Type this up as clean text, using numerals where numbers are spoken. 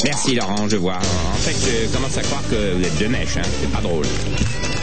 Merci Laurent, je vois. En fait, je commence à croire que vous êtes de mèche, hein. C'est pas drôle.